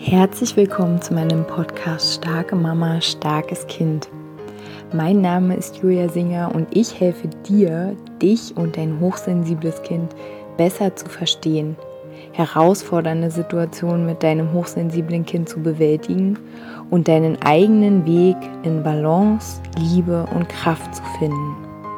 Herzlich willkommen zu meinem Podcast Starke Mama, starkes Kind. Mein Name ist Julia Singer und ich helfe dir, dich und dein hochsensibles Kind besser zu verstehen, herausfordernde Situationen mit deinem hochsensiblen Kind zu bewältigen und deinen eigenen Weg in Balance, Liebe und Kraft zu finden.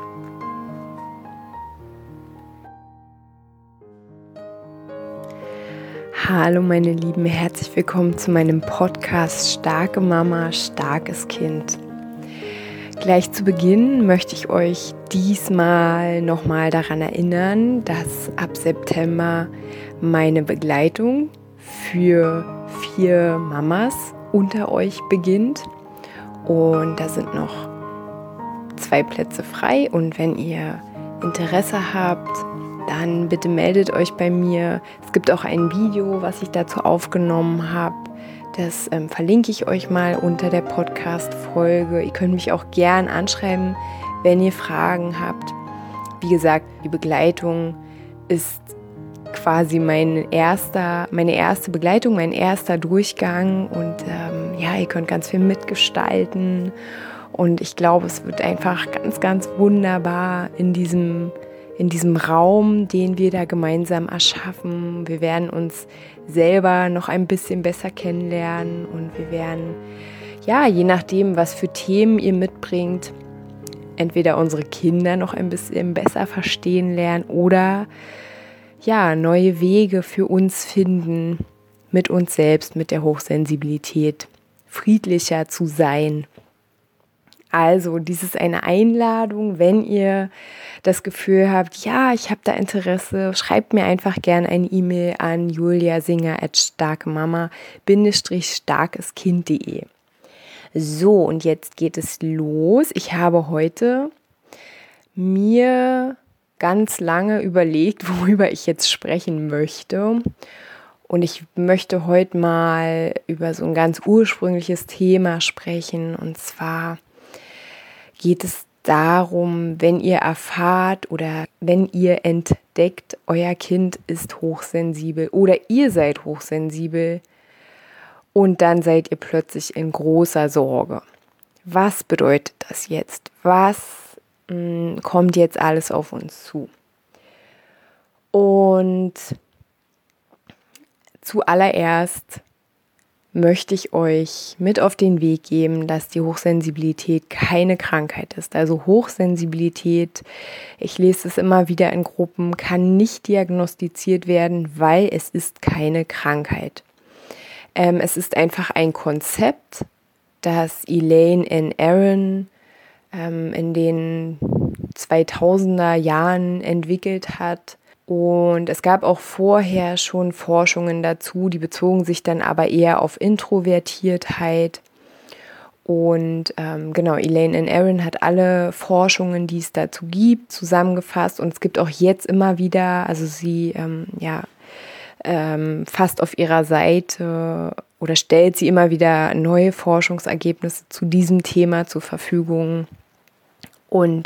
Hallo meine Lieben, herzlich willkommen zu meinem Podcast Starke Mama, starkes Kind. Gleich zu Beginn möchte ich euch diesmal nochmal daran erinnern, dass ab September meine Begleitung für 4 Mamas unter euch beginnt. Und da sind noch 2 Plätze frei und wenn ihr Interesse habt, dann bitte meldet euch bei mir. Es gibt auch ein Video, was ich dazu aufgenommen habe. Das verlinke ich euch mal unter der Podcast-Folge. Ihr könnt mich auch gern anschreiben, wenn ihr Fragen habt. Wie gesagt, die Begleitung ist quasi meine erste Begleitung, mein erster Durchgang. Und ihr könnt ganz viel mitgestalten. Und ich glaube, es wird einfach ganz, ganz wunderbar in diesem Raum, den wir da gemeinsam erschaffen. Wir werden uns selber noch ein bisschen besser kennenlernen und wir werden, je nachdem, was für Themen ihr mitbringt, entweder unsere Kinder noch ein bisschen besser verstehen lernen oder neue Wege für uns finden, mit uns selbst, mit der Hochsensibilität friedlicher zu sein. Also, dies ist eine Einladung, wenn ihr das Gefühl habt, ich habe da Interesse, schreibt mir einfach gerne eine E-Mail an juliasinger@starkemama-starkeskind.de. So, und jetzt geht es los. Ich habe heute mir ganz lange überlegt, worüber ich jetzt sprechen möchte. Und ich möchte heute mal über so ein ganz ursprüngliches Thema sprechen, und zwar geht es darum, wenn ihr erfahrt oder wenn ihr entdeckt, euer Kind ist hochsensibel oder ihr seid hochsensibel und dann seid ihr plötzlich in großer Sorge. Was bedeutet das jetzt? Was kommt jetzt alles auf uns zu? Und zuallererst möchte ich euch mit auf den Weg geben, dass die Hochsensibilität keine Krankheit ist. Also Hochsensibilität, ich lese es immer wieder in Gruppen, kann nicht diagnostiziert werden, weil es ist keine Krankheit. Es ist einfach ein Konzept, das Elaine N. Aron in den 2000er Jahren entwickelt hat. Und es gab auch vorher schon Forschungen dazu, die bezogen sich dann aber eher auf Introvertiertheit. Und Elaine N. Aron hat alle Forschungen, die es dazu gibt, zusammengefasst. Und es gibt auch jetzt immer wieder, also sie fasst auf ihrer Seite oder stellt sie immer wieder neue Forschungsergebnisse zu diesem Thema zur Verfügung. Und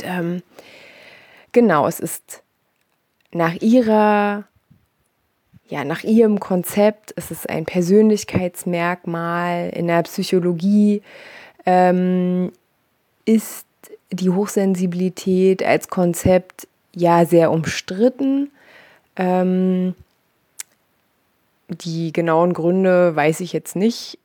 es ist nach ihrem Konzept ist es ein Persönlichkeitsmerkmal. In der Psychologie ist die Hochsensibilität als Konzept sehr umstritten. Die genauen Gründe weiß ich jetzt nicht.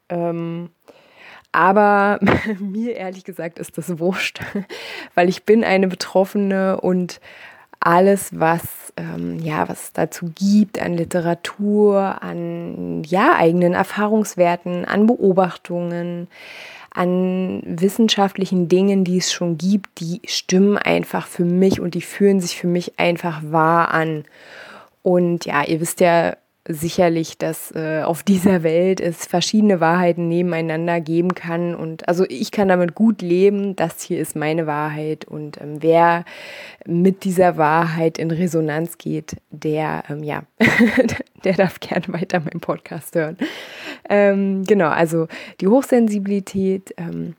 Aber mir ehrlich gesagt ist das wurscht, weil ich bin eine Betroffene und alles, was es dazu gibt an Literatur, an eigenen Erfahrungswerten, an Beobachtungen, an wissenschaftlichen Dingen, die es schon gibt, die stimmen einfach für mich und die fühlen sich für mich einfach wahr an. Und ihr wisst ja sicherlich, dass auf dieser Welt es verschiedene Wahrheiten nebeneinander geben kann. Und also ich kann damit gut leben, das hier ist meine Wahrheit. Und wer mit dieser Wahrheit in Resonanz geht, der darf gerne weiter meinen Podcast hören. Also die Hochsensibilität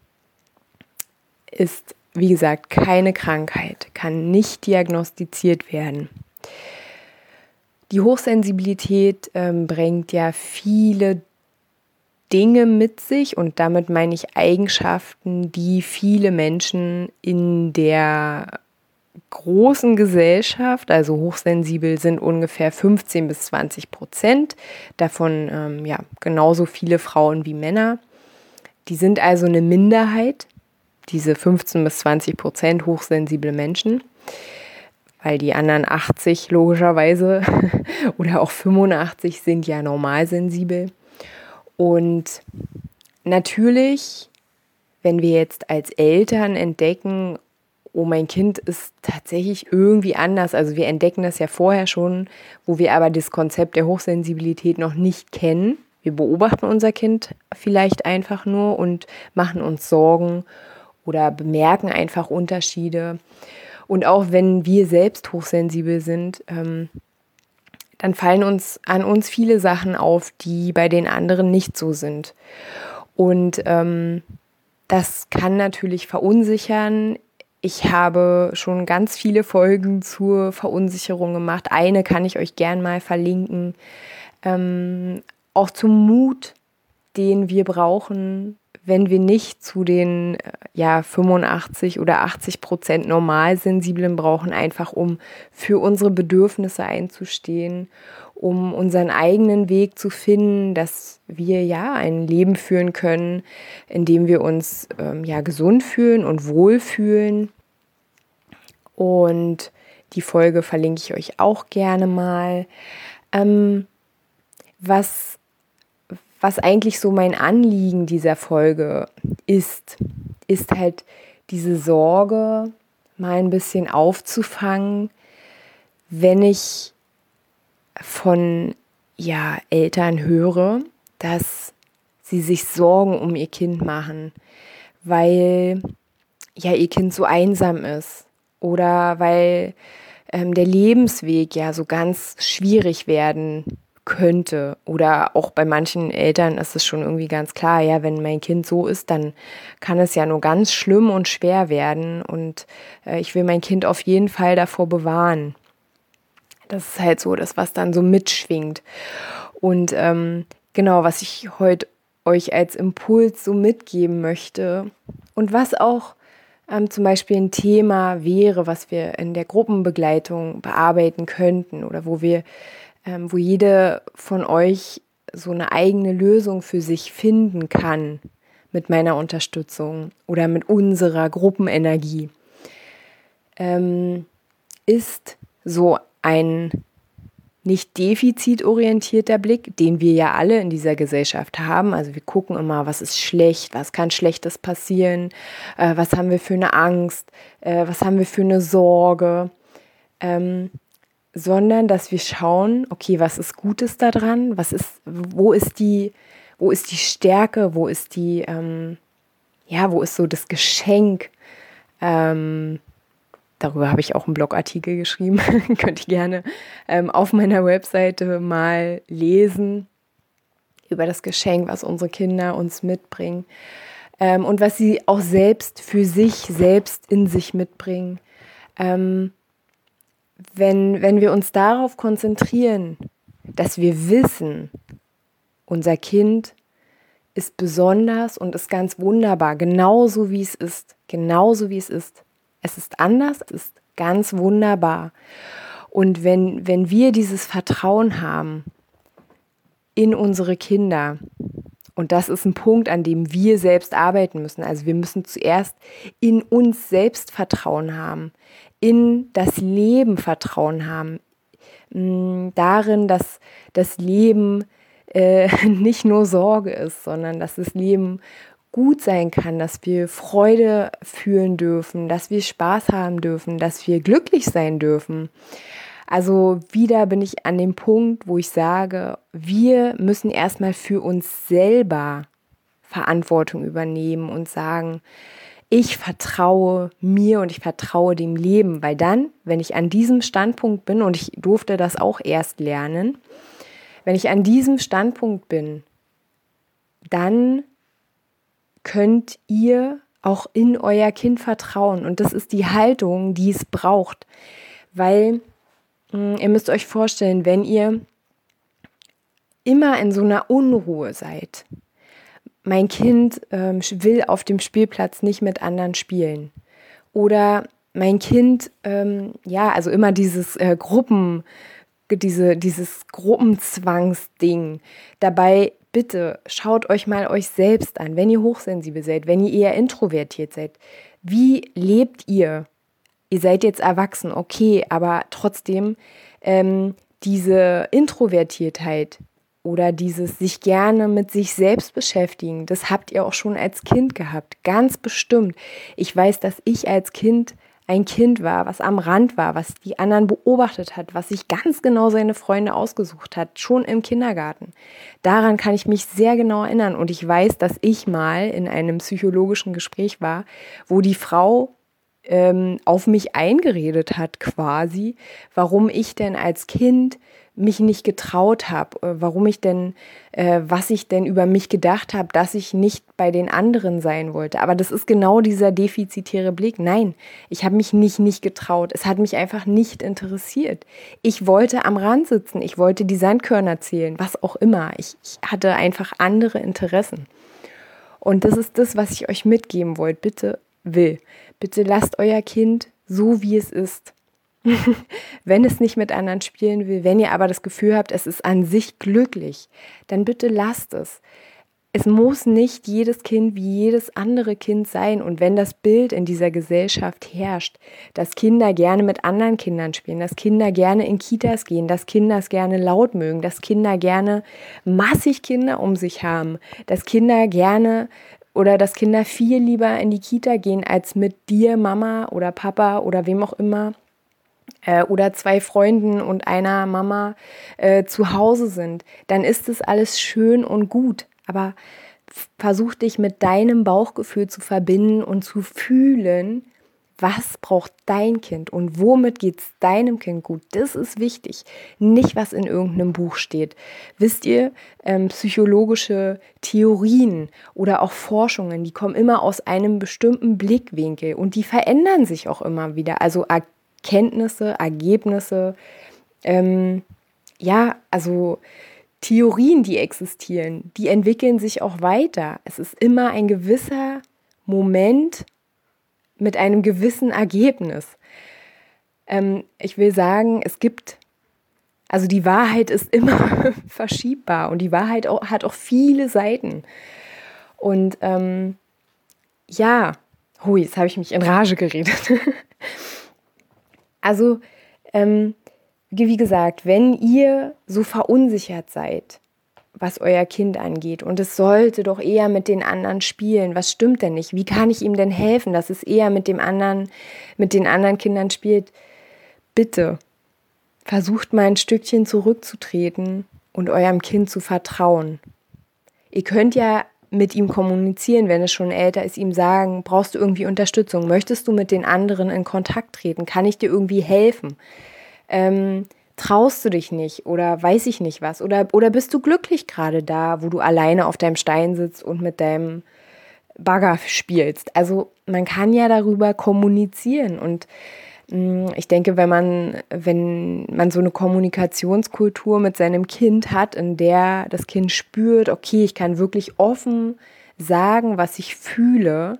ist, wie gesagt, keine Krankheit, kann nicht diagnostiziert werden. Die Hochsensibilität bringt ja viele Dinge mit sich, und damit meine ich Eigenschaften, die viele Menschen in der großen Gesellschaft, also hochsensibel sind ungefähr 15-20%, davon genauso viele Frauen wie Männer. Die sind also eine Minderheit, diese 15-20% hochsensible Menschen, weil die anderen 80 logischerweise oder auch 85 sind ja normalsensibel. Und natürlich, wenn wir jetzt als Eltern entdecken, oh, mein Kind ist tatsächlich irgendwie anders, also wir entdecken das ja vorher schon, wo wir aber das Konzept der Hochsensibilität noch nicht kennen. Wir beobachten unser Kind vielleicht einfach nur und machen uns Sorgen oder bemerken einfach Unterschiede. Und auch wenn wir selbst hochsensibel sind, dann fallen uns an uns viele Sachen auf, die bei den anderen nicht so sind. Und das kann natürlich verunsichern. Ich habe schon ganz viele Folgen zur Verunsicherung gemacht. Eine kann ich euch gern mal verlinken. Auch zum Mut, den wir brauchen, wenn wir nicht zu den 85 oder 80% Normalsensiblen brauchen, einfach um für unsere Bedürfnisse einzustehen, um unseren eigenen Weg zu finden, dass wir ein Leben führen können, in dem wir uns gesund fühlen und wohlfühlen. Und die Folge verlinke ich euch auch gerne mal. Was eigentlich so mein Anliegen dieser Folge ist halt diese Sorge mal ein bisschen aufzufangen, wenn ich von Eltern höre, dass sie sich Sorgen um ihr Kind machen, weil ihr Kind so einsam ist oder weil der Lebensweg so ganz schwierig werden könnte. Oder auch bei manchen Eltern ist es schon irgendwie ganz klar, wenn mein Kind so ist, dann kann es ja nur ganz schlimm und schwer werden und ich will mein Kind auf jeden Fall davor bewahren. Das ist halt so das, was dann so mitschwingt. Und genau, was ich heute euch als Impuls so mitgeben möchte und was auch zum Beispiel ein Thema wäre, was wir in der Gruppenbegleitung bearbeiten könnten oder wo jede von euch so eine eigene Lösung für sich finden kann mit meiner Unterstützung oder mit unserer Gruppenenergie, ist so ein nicht defizitorientierter Blick, den wir ja alle in dieser Gesellschaft haben. Also wir gucken immer, was ist schlecht, was kann Schlechtes passieren, was haben wir für eine Angst, was haben wir für eine Sorge, sondern dass wir schauen, okay, was ist Gutes daran, wo ist die Stärke, wo ist wo ist so das Geschenk. Darüber habe ich auch einen Blogartikel geschrieben, könnt ihr gerne auf meiner Webseite mal lesen, über das Geschenk, was unsere Kinder uns mitbringen und was sie auch selbst für sich selbst in sich mitbringen. Wenn wir uns darauf konzentrieren, dass wir wissen, unser Kind ist besonders und ist ganz wunderbar, genauso wie es ist. Es ist anders, es ist ganz wunderbar. Und wenn wir dieses Vertrauen haben in unsere Kinder, und das ist ein Punkt, an dem wir selbst arbeiten müssen. Also wir müssen zuerst in uns selbst Vertrauen haben, in das Leben Vertrauen haben, darin, dass das Leben nicht nur Sorge ist, sondern dass das Leben gut sein kann, dass wir Freude fühlen dürfen, dass wir Spaß haben dürfen, dass wir glücklich sein dürfen. Also wieder bin ich an dem Punkt, wo ich sage, wir müssen erstmal für uns selber Verantwortung übernehmen und sagen, ich vertraue mir und ich vertraue dem Leben, weil dann, wenn ich an diesem Standpunkt bin, und ich durfte das auch erst lernen, wenn ich an diesem Standpunkt bin, dann könnt ihr auch in euer Kind vertrauen. Und das ist die Haltung, die es braucht. Weil ihr müsst euch vorstellen, wenn ihr immer in so einer Unruhe seid, mein Kind will auf dem Spielplatz nicht mit anderen spielen. Oder mein Kind, also immer dieses dieses Gruppenzwangsding. Dabei bitte schaut euch mal euch selbst an, wenn ihr hochsensibel seid, wenn ihr eher introvertiert seid. Wie lebt ihr? Ihr seid jetzt erwachsen, okay, aber trotzdem diese Introvertiertheit oder dieses sich gerne mit sich selbst beschäftigen, das habt ihr auch schon als Kind gehabt, ganz bestimmt. Ich weiß, dass ich als Kind ein Kind war, was am Rand war, was die anderen beobachtet hat, was sich ganz genau seine Freunde ausgesucht hat, schon im Kindergarten. Daran kann ich mich sehr genau erinnern und ich weiß, dass ich mal in einem psychologischen Gespräch war, wo die Frau auf mich eingeredet hat quasi, warum ich denn als Kind mich nicht getraut habe, was ich denn über mich gedacht habe, dass ich nicht bei den anderen sein wollte. Aber das ist genau dieser defizitäre Blick. Nein, ich habe mich nicht getraut. Es hat mich einfach nicht interessiert. Ich wollte am Rand sitzen, ich wollte die Sandkörner zählen, was auch immer. Ich hatte einfach andere Interessen. Und das ist das, was ich euch mitgeben wollte. Bitte lasst euer Kind so, wie es ist. Wenn es nicht mit anderen spielen will, wenn ihr aber das Gefühl habt, es ist an sich glücklich, dann bitte lasst es. Es muss nicht jedes Kind wie jedes andere Kind sein. Und wenn das Bild in dieser Gesellschaft herrscht, dass Kinder gerne mit anderen Kindern spielen, dass Kinder gerne in Kitas gehen, dass Kinder es gerne laut mögen, dass Kinder gerne massig Kinder um sich haben, dass Kinder viel lieber in die Kita gehen, als mit dir, Mama oder Papa oder wem auch immer, oder 2 Freunden und einer Mama zu Hause sind, dann ist es alles schön und gut. Aber versuch dich mit deinem Bauchgefühl zu verbinden und zu fühlen, was braucht dein Kind und womit geht es deinem Kind gut. Das ist wichtig, nicht was in irgendeinem Buch steht. Wisst ihr, psychologische Theorien oder auch Forschungen, die kommen immer aus einem bestimmten Blickwinkel und die verändern sich auch immer wieder. Also Erkenntnisse, Ergebnisse, also Theorien, die existieren, die entwickeln sich auch weiter. Es ist immer ein gewisser Moment mit einem gewissen Ergebnis. Ich will sagen, die Wahrheit ist immer verschiebbar und die Wahrheit hat auch viele Seiten. Und jetzt habe ich mich in Rage geredet. Also, wie gesagt, wenn ihr so verunsichert seid, was euer Kind angeht, und es sollte doch eher mit den anderen spielen, was stimmt denn nicht? Wie kann ich ihm denn helfen, dass es eher mit den anderen Kindern spielt? Bitte, versucht mal ein Stückchen zurückzutreten und eurem Kind zu vertrauen. Ihr könnt ja mit ihm kommunizieren, wenn es schon älter ist, ihm sagen, brauchst du irgendwie Unterstützung? Möchtest du mit den anderen in Kontakt treten? Kann ich dir irgendwie helfen? Traust du dich nicht oder weiß ich nicht was? Oder bist du glücklich gerade da, wo du alleine auf deinem Stein sitzt und mit deinem Bagger spielst? Also man kann ja darüber kommunizieren und ich denke, wenn man so eine Kommunikationskultur mit seinem Kind hat, in der das Kind spürt, okay, ich kann wirklich offen sagen, was ich fühle,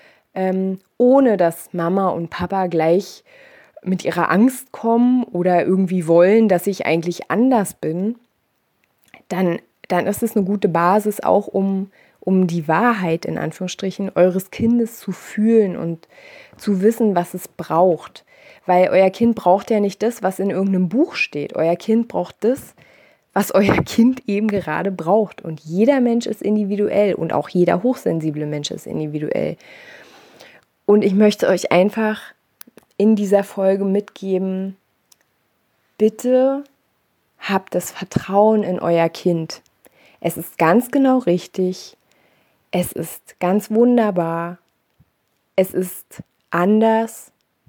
ohne dass Mama und Papa gleich mit ihrer Angst kommen oder irgendwie wollen, dass ich eigentlich anders bin, dann ist es eine gute Basis auch, um die Wahrheit in Anführungsstrichen eures Kindes zu fühlen und zu wissen, was es braucht. Weil euer Kind braucht ja nicht das, was in irgendeinem Buch steht. Euer Kind braucht das, was euer Kind eben gerade braucht. Und jeder Mensch ist individuell und auch jeder hochsensible Mensch ist individuell. Und ich möchte euch einfach in dieser Folge mitgeben, bitte habt das Vertrauen in euer Kind. Es ist ganz genau richtig. Es ist ganz wunderbar. Es ist anders.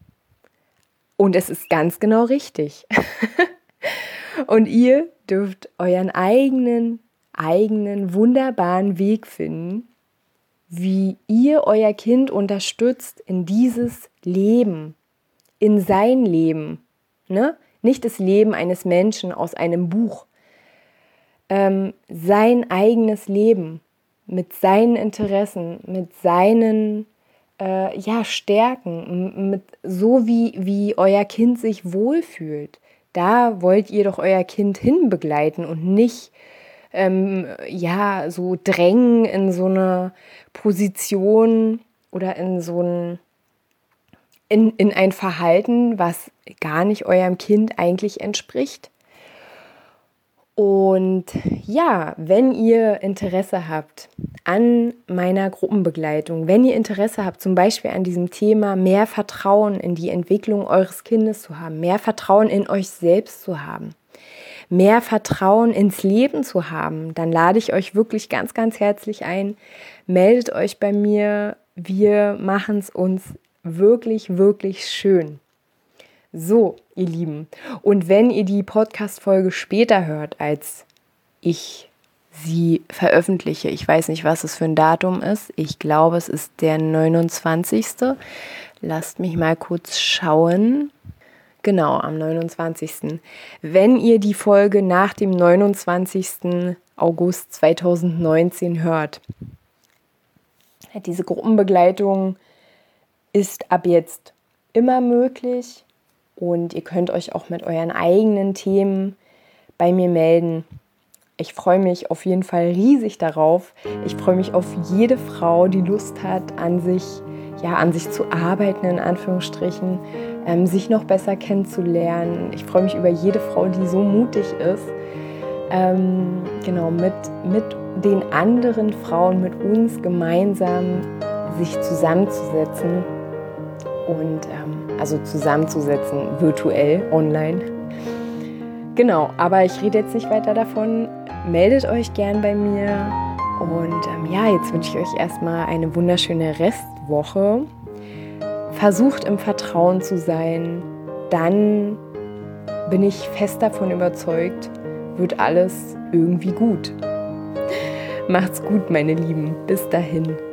Und es ist ganz genau richtig. Und ihr dürft euren eigenen wunderbaren Weg finden, wie ihr euer Kind unterstützt in dieses Leben, in sein Leben. Ne? Nicht das Leben eines Menschen aus einem Buch. Sein eigenes Leben. mit seinen Interessen, mit seinen Stärken, mit so wie euer Kind sich wohlfühlt. Da wollt ihr doch euer Kind hinbegleiten und nicht so drängen in so eine Position oder in ein Verhalten, was gar nicht eurem Kind eigentlich entspricht. Und ja, wenn ihr Interesse habt an meiner Gruppenbegleitung, wenn ihr Interesse habt zum Beispiel an diesem Thema, mehr Vertrauen in die Entwicklung eures Kindes zu haben, mehr Vertrauen in euch selbst zu haben, mehr Vertrauen ins Leben zu haben, dann lade ich euch wirklich ganz, ganz herzlich ein. Meldet euch bei mir. Wir machen es uns wirklich, wirklich schön. So, ihr Lieben. Und wenn ihr die Podcast-Folge später hört, als ich sie veröffentliche, ich weiß nicht, was es für ein Datum ist. Ich glaube, es ist der 29. Lasst mich mal kurz schauen. Genau, am 29. Wenn ihr die Folge nach dem 29. August 2019 hört, diese Gruppenbegleitung ist ab jetzt immer möglich und ihr könnt euch auch mit euren eigenen Themen bei mir melden. Ich freue mich auf jeden Fall riesig darauf. Ich freue mich auf jede Frau, die Lust hat, an sich zu arbeiten, in Anführungsstrichen, sich noch besser kennenzulernen. Ich freue mich über jede Frau, die so mutig ist, mit den anderen Frauen, mit uns gemeinsam sich zusammenzusetzen und zusammenzusetzen, virtuell, online. Genau, aber ich rede jetzt nicht weiter davon. Meldet euch gern bei mir und jetzt wünsche ich euch erstmal eine wunderschöne Restwoche. Versucht im Vertrauen zu sein, dann bin ich fest davon überzeugt, wird alles irgendwie gut. Macht's gut, meine Lieben. Bis dahin.